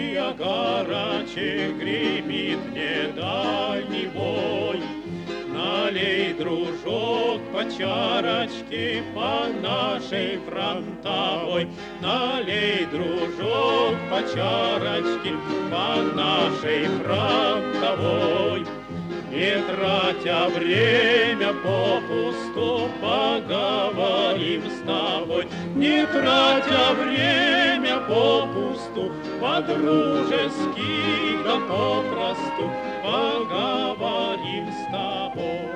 огарочек гремит недальний бой. Налей, дружок, по чарочке по нашей фронтовой. Налей, дружок, по чарочке по нашей фронтовой. Не тратя время попусту, поговорим с тобой. Не тратя время попусту, по-дружески да попросту поговорим с тобой.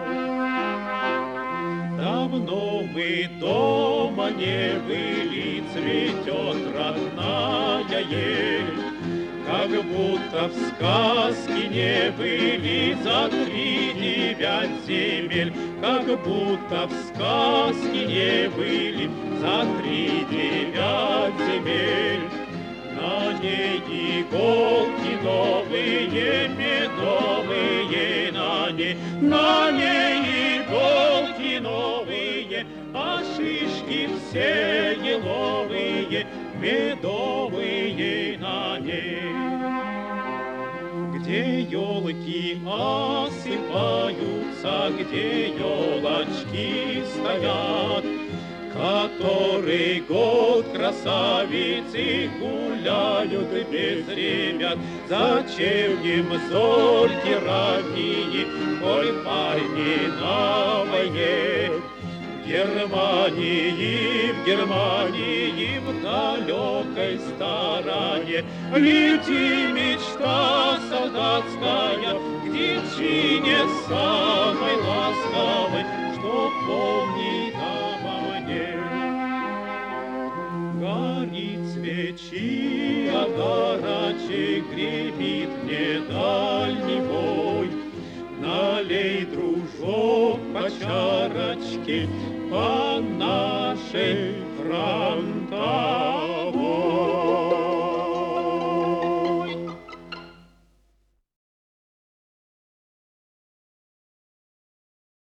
Давно мы дома не были, цветет родная ель. Как будто в сказке не были за 3-9 земель. Как будто в сказке не были за 3-9 земель. На ней иголки новые, медовые на ней. На ней иголки новые, а шишки все еловые, медовые на ней. Где елки осыпаются, где елочки стоят, который год красавицы гуляют без ребят. Зачем им зорьки ранние, коль парни на войне? В Германии, в далекой стороне лети мечта солдатская к девчине самой ласковой, что помнит обо мне. Горит свечи, огарочек гремит недальний бой. Налей, дружок, по чарочке по нашей фронтовой.